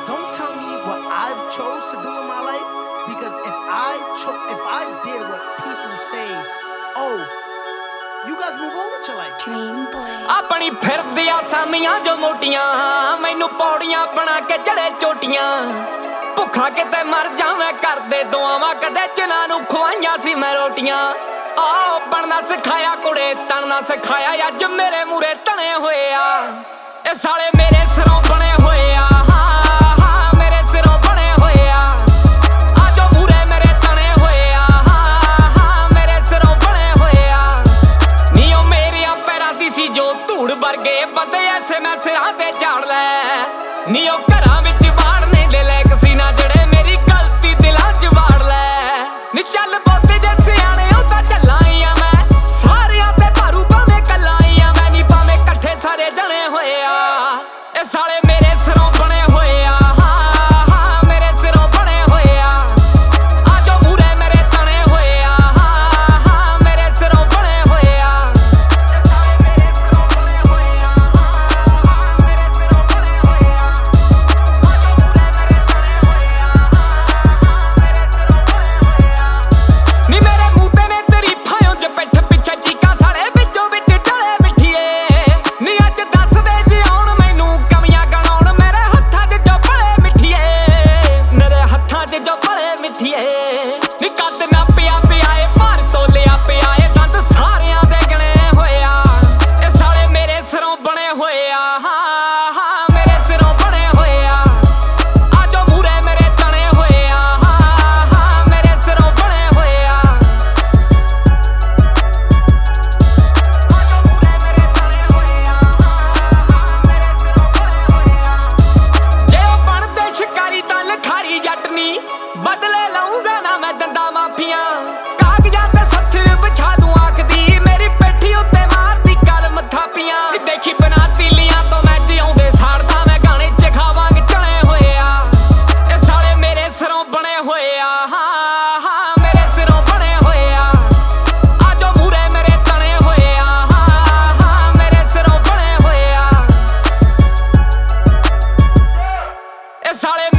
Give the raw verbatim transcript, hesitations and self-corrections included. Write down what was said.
don't tell me what I've chose to do in my life, because if I cho- if I did what people say, oh, you guys move on with your life. Dream boy. ਆਪਣੀ ਫਿਰਦੀਆਂ ਸਾਮੀਆਂ ਜੋ ਮੋਟੀਆਂ ਮੈਨੂੰ ਪੌੜੀਆਂ ਬਣਾ ਕੇ ਚੜੇ ਚੋਟੀਆਂ ਭੁੱਖਾ ਕਿਤੇ ਮਰ ਜਾਵਾਂ ਕਰਦੇ ਦੁਆਵਾਂ ਕਦੇ ਜਿਨ੍ਹਾਂ ਨੂੰ ਖਵਾਈਆਂ ਸੀ ਮੈਂ ਰੋਟੀਆਂ ਆ ਬਣਨਾ ਸਿਖਾਇਆ ਕੁੜੇ ਤਣਨਾ ਸਿਖਾਇਆ ਅੱਜ ਮੇਰੇ ਮੂਰੇ ਤਣੇ ਹੋਏ ਆ ਇਹ ਸਾਲੇ ਮੇਰੇ ਸਿਰੋਂ ਬਣੇ ਹੋਏ ਆ ਹਾਂ ਹਾਂ ਮੇਰੇ ਸਿਰੋਂ ਬਣੇ ਹੋਏ ਆ ਆ ਜੋ ਮੂਰੇ ਮੇਰੇ ਤਣੇ ਹੋਏ ਆ ਹਾਂ ਹਾਂ ਮੇਰੇ ਸਿਰੋਂ ਬਣੇ ਹੋਏ ਆ ਨੀ ਉਹ ਮੇਰੀਆਂ ਪੈਰਾਂ ਦੀ ਸੀ ਜੋ ਧੂੜ ਵਰਗੇ ਬੰਦੇ ਐਸੇ ਮੈਂ ਸਿਰਾਂ ਤੇ ਝਾੜ ਲੈ ਨੀ ਉਹ ਘਰਾਂ ਵਿੱਚ ਵਾੜਨੇ ਦੇ ਲੈ ਕਸੀ ਨਾ ਜਿਹੜੇ ਮੇਰੀ ਗਲਤੀ ਦਿਲਾਂ 'ਚ ਵਾੜ ਲੈ ਨੀ ਚੱਲ ਬੋਤੇ ਜੇ ਸਿਆਣੇ ਉਹ ਤਾਂ ਚੱਲਾਂ ਹੀ ਆ ਮੈਂ ਸਾਰਿਆਂ ਤੇ ਭਾਰੂ ਭਾਵੇਂ ਕੱਲਾਂ ਹੀ ਆ ਮੈਂ ਨੀ ਭਾਵੇਂ ਇਕੱਠੇ ਸਾਰੇ ਜਣੇ ਹੋਏ ਆ ਇਹ ਸਾਲੇ ਮੇਰੇ ਸਿਰੋਂ ਬਣੇ ਹੋਏ ਆ ਹਾਂ ਹਾਂ ਮੇਰੇ ਸਿਰੋਂ ਬਣੇ ਹੋਏ ਆ ਆ ਜੋ ਮੂਰੇ ਮੇਰੇ ਤਣੇ ਹੋਏ ਆ ਹਾਂ ਹਾਂ ਮੇਰੇ ਸਿਰੋਂ ਬਣੇ ਹੋਏ ਆ ਇਹ ਸਾਲੇ ਮੇਰੇ ਸਿਰੋਂ ਬਣੇ ਹੋਏ ਆ ਹਾਂ ਹਾਂ ਮੇਰੇ ਸਿਰੋਂ ਬਣੇ ਹੋਏ ਆ ਆ ਜੋ ਮੂਰੇ ਮੇਰੇ ਤਣੇ ਹੋਏ ਆ ਹਾਂ ਹਾਂ ਮੇਰੇ ਸਿਰੋਂ ਬਣੇ ਹੋਏ ਆ ਨੀ ਮੇਰੇ ਮੂੰਹ ਤੇ ਨੇ ਤਰੀਫਾਂ ਉਂਝ ਪਿੱਠ ਪਿੱਛੇ ਚੀਕਾਂ ਸਾਲੇ ਵਿੱਚੋਂ ਵਿੱਚ ਜਲੇ ਮਿੱਠੀਏ ਨੀ ਅੱਜ ਦੱਸ ਦੇ ਜੀ ਆਉਣ ਮੈਨੂੰ ਕਮੀਆਂ ਗਣਾਉਣ ਮੇਰੇ ਹੱਥਾਂ 'ਚ ਜੋ ਭਲੇ ਮਿੱਠੀਏ ਮੇਰੇ ਹੱਥਾਂ 'ਚ ਜੋ ਭਲੇ ਮਿੱਠੀਏ ਨੀ ਕੱਦ ਨਾ ਪਿਆ ਪਿਆ ਏ ਭਾਰ ਤੋਲਿਆ ਪਿਆ ਏ ਦੰਦ ਸਾਰਿਆਂ ਦੇ ਗਣੇ ਹੋਏ ਆ ਇਹ ਸਾਲੇ ਮੇਰੇ ਸਿਰੋਂ ਬਣੇ ਹੋਏ ਆ ਹਾਂ ਹਾਂ ਮੇਰੇ ਸਿਰੋਂ ਬਣੇ ਹੋਏ ਆ ਆ ਜੋ ਮੂਰੇ ਮੇਰੇ ਤਣੇ ਹੋਏ ਆ ਹਾਂ ਹਾਂ ਮੇਰੇ ਸਿਰੋਂ ਬਣੇ ਹੋਏ ਆ ਆ ਜੋ ਮੂਰੇ ਮੇਰੇ ਤਣੇ ਹੋਏ ਆ ਹਾਂ ਹਾਂ ਮੇਰੇ ਸਿਰੋਂ ਬਣੇ ਹੋਏ ਆ ਜੇ ਉਹ ਬਣਦੇ ਸ਼ਿਕਾਰੀ ਤਾਂ ਲਖਾਰੀ ਜੱਟ ਨੀ ਬਦਲੇ ਲਊਂਗਾ ਨਾ ਮੈਂ ਦੰਦਾ ਮਾਫੀਆਂ ਕਾਗਜ਼ਾਂ ਤੇ ਸੱਥਰ ਵਿਛਾ ਦੂੰ ਆਖਦੀ ਮੇਰੀ ਪੇਠੀ ਉੱਤੇ ਮਾਰਦੀ ਕਲਮ ਥਾਪੀਆਂ ਦੇਖੀ ਬਣਾ ਤੀਲੀਆਂ ਤੋਂ ਮੈਂ ਜਿਉਂਦੇ ਸਾੜਦਾ ਮੈਂ ਗਾਣੇ 'ਚ ਖਾਵਾਂਗੇ ਚਣੇ ਹੋਏ ਆ ਇਹ ਸਾਲੇ ਮੇਰੇ ਸਿਰੋਂ ਬਣੇ ਹੋਏ ਆ ਹਾਂ ਹਾਂ ਮੇਰੇ ਸਿਰੋਂ ਬਣੇ ਹੋਏ ਆ ਆ ਜੋ ਮੂਰੇ ਮੇਰੇ ਤਣੇ ਹੋਏ ਆ ਹਾਂ ਹਾਂ ਮੇਰੇ ਸਿਰੋਂ ਬਣੇ ਹੋਏ ਆ ਇਹ ਸਾਲੇ